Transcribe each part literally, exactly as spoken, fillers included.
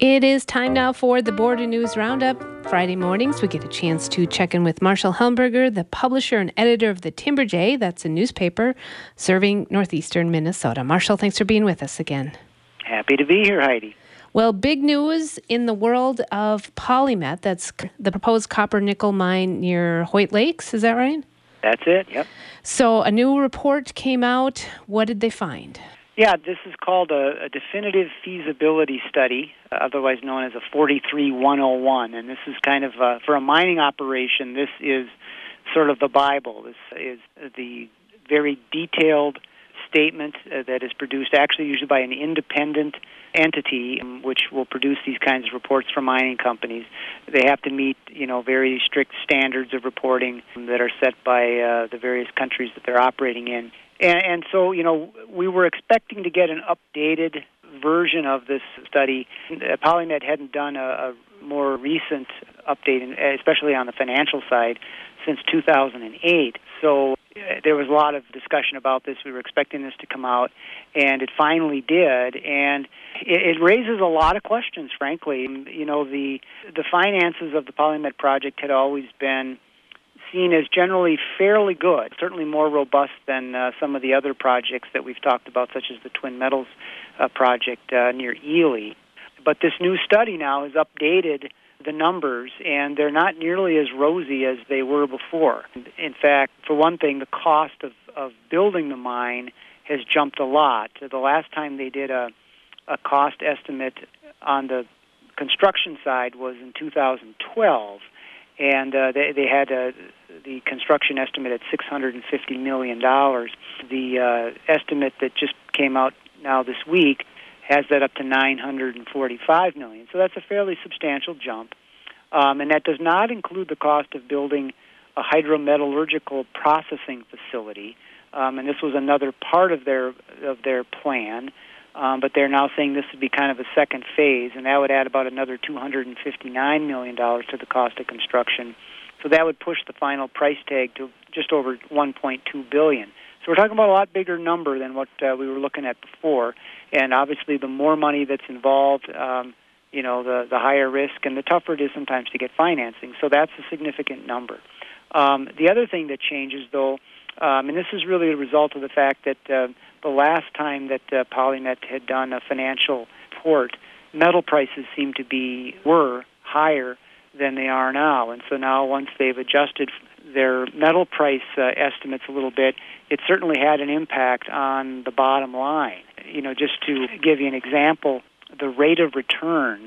It is time now for the Border News Roundup. Friday mornings, we get a chance to check in with Marshall Helmberger, the publisher and editor of the Timber Jay. That's a newspaper serving northeastern Minnesota. Marshall, thanks for being with us again. Happy to be here, Heidi. Well, big news in the world of PolyMet. That's the proposed copper-nickel mine near Hoyt Lakes. Is that right? That's it, yep. So a new report came out. What did they find? Yeah, this is called a, a definitive feasibility study, uh, otherwise known as a forty-three one oh one. And this is kind of, uh, for a mining operation, this is sort of the Bible. This is the very detailed statement uh, that is produced actually usually by an independent entity, um, which will produce these kinds of reports for mining companies. They have to meet, you know, very strict standards of reporting that are set by uh, the various countries that they're operating in. And, and so, you know, we were expecting to get an updated version of this study. Uh, PolyMet hadn't done a, a more recent update, especially on the financial side, since two thousand eight. So uh, there was a lot of discussion about this. We were expecting this to come out, and it finally did. And it, it raises a lot of questions, frankly. You know, the the finances of the PolyMet project had always been seen as generally fairly good, certainly more robust than uh, some of the other projects that we've talked about, such as the Twin Metals uh, project uh, near Ely. But this new study now has updated the numbers, and they're not nearly as rosy as they were before. In fact, for one thing, the cost of, of building the mine has jumped a lot. The last time they did a, a cost estimate on the construction side was in two thousand twelve, and uh, they, they had uh, the construction estimate at six hundred fifty million dollars. The uh, estimate that just came out now this week has that up to nine hundred forty-five million dollars. So that's a fairly substantial jump. Um, and that does not include the cost of building a hydrometallurgical processing facility. Um, and this was another part of their of their plan. Um, but they're now saying this would be kind of a second phase, and that would add about another two hundred fifty-nine million dollars to the cost of construction. So that would push the final price tag to just over one point two billion dollars. So we're talking about a lot bigger number than what uh, we were looking at before. And obviously the more money that's involved, um, you know, the, the higher risk and the tougher it is sometimes to get financing. So that's a significant number. Um, the other thing that changes, though, um, and this is really a result of the fact that uh, the last time that uh, PolyMet had done a financial report, metal prices seem to be, were higher than they are now. And so now once they've adjusted their metal price uh, estimates a little bit, it certainly had an impact on the bottom line. You know, just to give you an example, the rate of return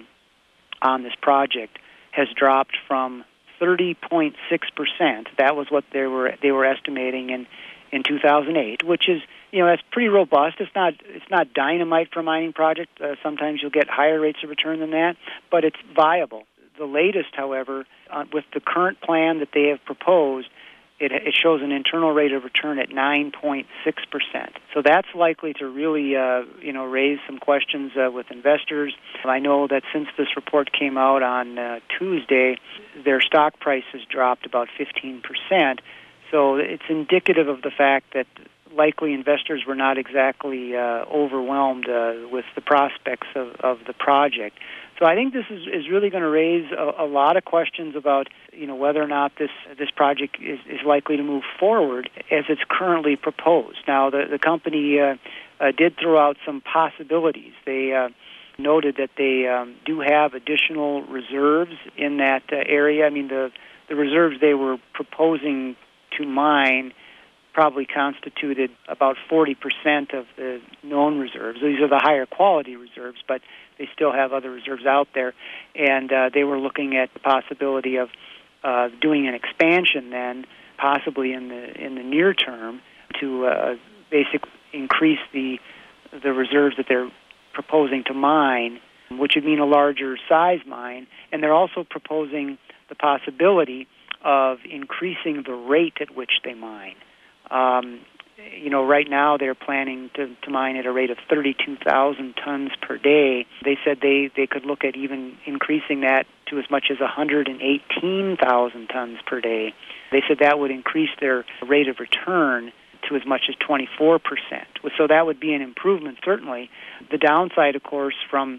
on this project has dropped from thirty point six percent. That was what they were they were estimating in, in two thousand eight, which is, you know, that's pretty robust. It's not it's not dynamite for a mining project. Uh, sometimes you'll get higher rates of return than that, but it's viable. The latest, however, uh, with the current plan that they have proposed, it, it shows an internal rate of return at nine point six percent. So that's likely to really, uh, you know, raise some questions uh, with investors. I know that since this report came out on uh, Tuesday, their stock price has dropped about fifteen percent. So it's indicative of the fact that likely investors were not exactly uh, overwhelmed uh, with the prospects of, of the project. So I think this is, is really going to raise a, a lot of questions about, you know, whether or not this this project is, is likely to move forward as it's currently proposed. Now, the, the company uh, uh, did throw out some possibilities. They uh, noted that they um, do have additional reserves in that uh, area. I mean, the, the reserves they were proposing to mine probably constituted about forty percent of the known reserves. These are the higher quality reserves, but they still have other reserves out there. And uh, they were looking at the possibility of uh, doing an expansion then, possibly in the in the near term, to uh, basically increase the the reserves that they're proposing to mine, which would mean a larger size mine. And they're also proposing the possibility of increasing the rate at which they mine. Um, you know, right now they're planning to, to mine at a rate of thirty-two thousand tons per day. They said they, they could look at even increasing that to as much as one hundred eighteen thousand tons per day. They said that would increase their rate of return to as much as twenty-four percent. So that would be an improvement, certainly. The downside, of course, from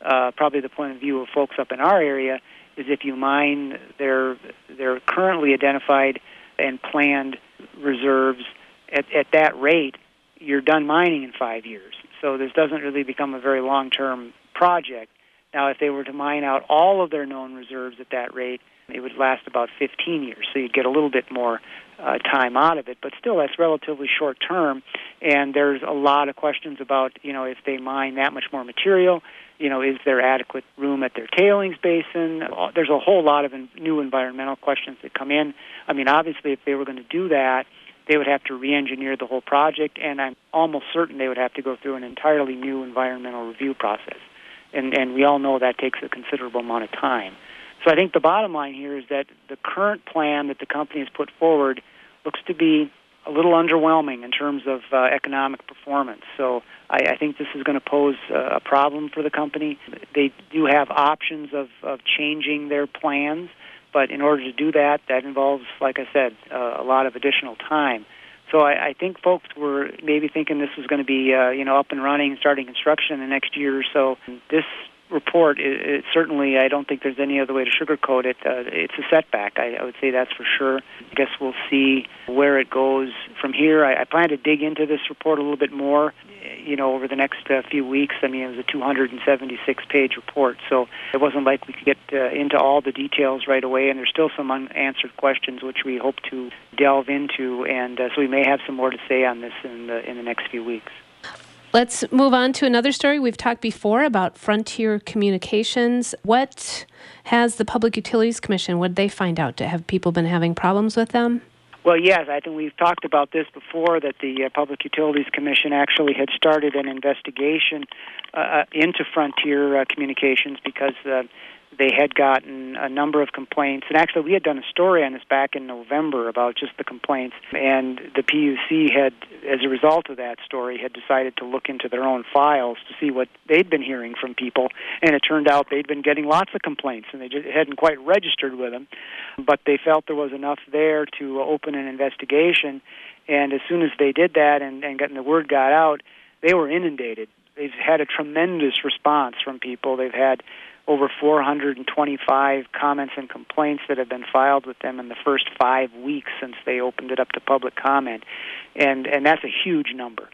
uh, probably the point of view of folks up in our area, is if you mine their their currently identified and planned reserves at, at that rate, you're done mining in five years. So this doesn't really become a very long-term project. Now, if they were to mine out all of their known reserves at that rate, it would last about fifteen years, so you'd get a little bit more uh, time out of it. But still, that's relatively short-term, and there's a lot of questions about, you know, if they mine that much more material, you know, is there adequate room at their tailings basin? There's a whole lot of new environmental questions that come in. I mean, obviously, if they were going to do that, they would have to re-engineer the whole project, and I'm almost certain they would have to go through an entirely new environmental review process. And, and we all know that takes a considerable amount of time. So I think the bottom line here is that the current plan that the company has put forward looks to be a little underwhelming in terms of uh, economic performance. So I, I think this is going to pose uh, a problem for the company. They do have options of, of changing their plans, but in order to do that, that involves, like I said, uh, a lot of additional time. So I, I think folks were maybe thinking this was going to be, uh, you know, up and running, starting construction in the next year or so. This report, it, it certainly, I don't think there's any other way to sugarcoat it. Uh, it's a setback. I, I would say that's for sure. I guess we'll see where it goes from here. I, I plan to dig into this report a little bit more, you know, over the next uh, few weeks. I mean, it was a two hundred seventy-six page report, so it wasn't like we could get uh, into all the details right away, and there's still some unanswered questions which we hope to delve into, and uh, so we may have some more to say on this in the, in the next few weeks. Let's move on to another story. We've talked before about Frontier Communications. What has the Public Utilities Commission, what did they find out? Have people been having problems with them? Well, yes, I think we've talked about this before, that the uh, Public Utilities Commission actually had started an investigation uh, into Frontier uh, Communications because uh, they had gotten a number of complaints. And actually, we had done a story on this back in November about just the complaints. And the P U C had, as a result of that story, had decided to look into their own files to see what they'd been hearing from people. And it turned out they'd been getting lots of complaints, and they just hadn't quite registered with them. But they felt there was enough there to open an investigation. And as soon as they did that and, and getting the word got out, they were inundated. They've had a tremendous response from people. They've had over four hundred twenty-five comments and complaints that have been filed with them in the first five weeks since they opened it up to public comment. And and that's a huge number.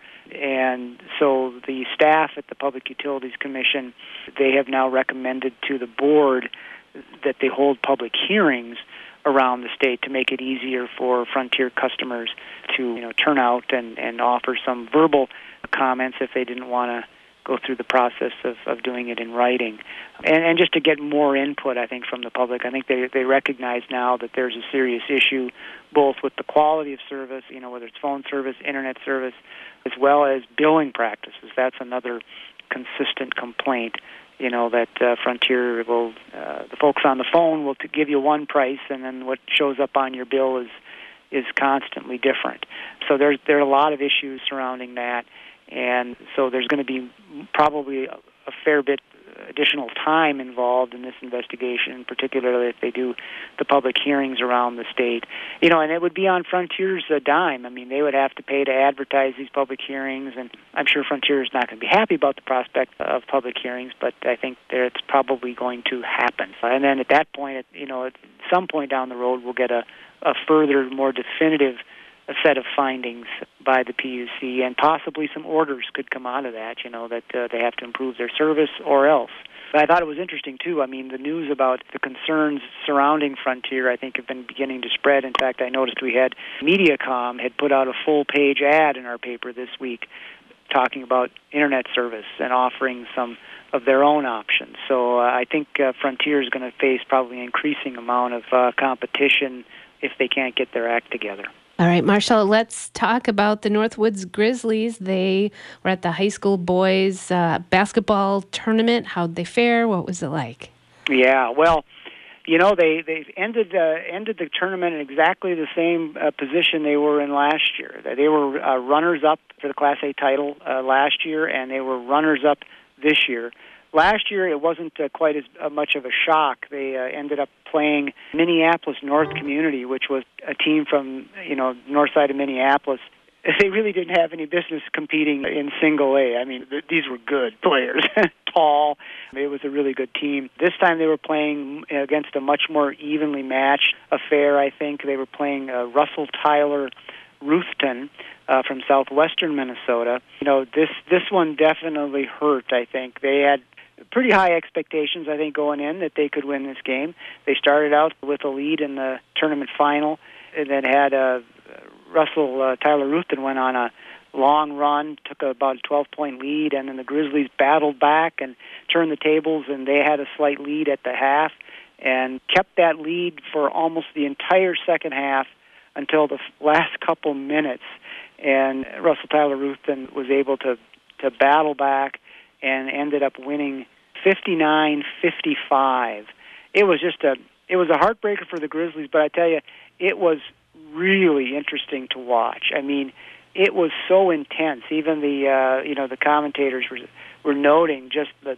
And so the staff at the Public Utilities Commission, they have now recommended to the board that they hold public hearings around the state to make it easier for Frontier customers to, you know, turn out and, and offer some verbal comments if they didn't want to go through the process of, of doing it in writing. And, and just to get more input, I think, from the public. I think they, they recognize now that there's a serious issue both with the quality of service, you know, whether it's phone service, internet service, as well as billing practices. That's another consistent complaint, you know, that uh, Frontier will, uh, the folks on the phone will t- give you one price, and then what shows up on your bill is is constantly different. So there's there are a lot of issues surrounding that. And so there's going to be probably a, a fair bit additional time involved in this investigation, particularly if they do the public hearings around the state. You know, and it would be on Frontier's uh, dime. I mean, they would have to pay to advertise these public hearings, and I'm sure Frontier is not going to be happy about the prospect of public hearings, but I think that it's probably going to happen. And then at that point, you know, at some point down the road, we'll get a, a further, more definitive a set of findings by the P U C, and possibly some orders could come out of that, you know, that uh, they have to improve their service or else. But I thought it was interesting, too. I mean, the news about the concerns surrounding Frontier, I think, have been beginning to spread. In fact, I noticed we had Mediacom had put out a full-page ad in our paper this week talking about internet service and offering some of their own options. So uh, I think uh, Frontier is going to face probably an increasing amount of uh, competition if they can't get their act together. All right, Marshall, let's talk about the Northwoods Grizzlies. They were at the high school boys uh, basketball tournament. How'd they fare? What was it like? Yeah, well, you know, they they ended uh, ended the tournament in exactly the same uh, position they were in last year. They were uh, runners-up for the Class A title uh, last year, and they were runners-up this year. Last year, it wasn't uh, quite as uh, much of a shock. They uh, ended up playing Minneapolis North Community, which was a team from, you know, north side of Minneapolis. they really didn't have any business competing in single A. I mean, th- these were good players, tall. It was a really good team. This time they were playing against a much more evenly matched affair, I think. They were playing uh, Russell Tyler Ruthven uh, from southwestern Minnesota. You know, this, this one definitely hurt, I think. They had pretty high expectations, I think, going in that they could win this game. They started out with a lead in the tournament final and then had a Russell uh, Tyler Ruthven went on a long run, took a, about a twelve-point lead, and then the Grizzlies battled back and turned the tables, and they had a slight lead at the half and kept that lead for almost the entire second half until the last couple minutes. And Russell Tyler Ruthven was able to, to battle back and ended up winning fifty-nine fifty-five. It was just a it was a heartbreaker for the Grizzlies, but I tell you, it was really interesting to watch. I mean, it was so intense. Even the uh, you know the commentators were were noting just the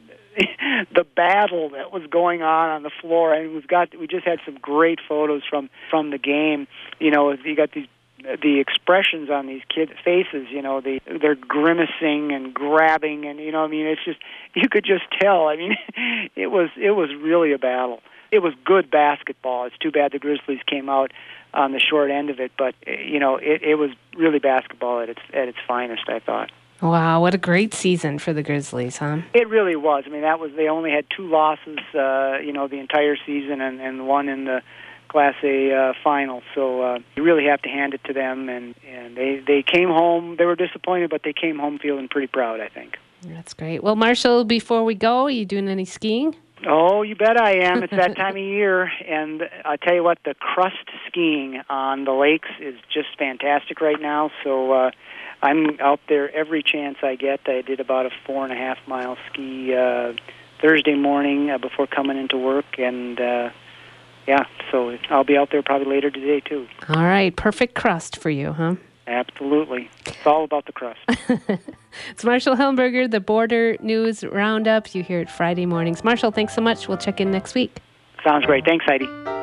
the battle that was going on on the floor. And we've got we just had some great photos from from the game. You know, you got these the expressions on these kids' faces. You know, they they're grimacing and grabbing, and you know, I mean, it's just you could just tell. I mean, it was it was really a battle. It was good basketball. It's too bad the Grizzlies came out on the short end of it, but you know, it, it was really basketball at its at its finest, I thought. Wow, what a great season for the Grizzlies, huh? It really was. I mean, that was they only had two losses, uh, you know, the entire season, and, and one in the Class A uh, final. So uh, you really have to hand it to them, and, and they they came home. They were disappointed, but they came home feeling pretty proud, I think. That's great. Well, Marshall, before we go, are you doing any skiing? Oh, you bet I am. It's that time of year, and I tell you what, the crust skiing on the lakes is just fantastic right now. So uh, I'm out there every chance I get. I did about a four and a half mile ski uh, Thursday morning uh, before coming into work, and uh, yeah, so I'll be out there probably later today too. All right, perfect crust for you, huh? Absolutely. It's all about the crust. It's Marshall Helmberger, the Border News Roundup. You hear it Friday mornings. Marshall, thanks so much. We'll check in next week. Sounds great. Thanks, Heidi.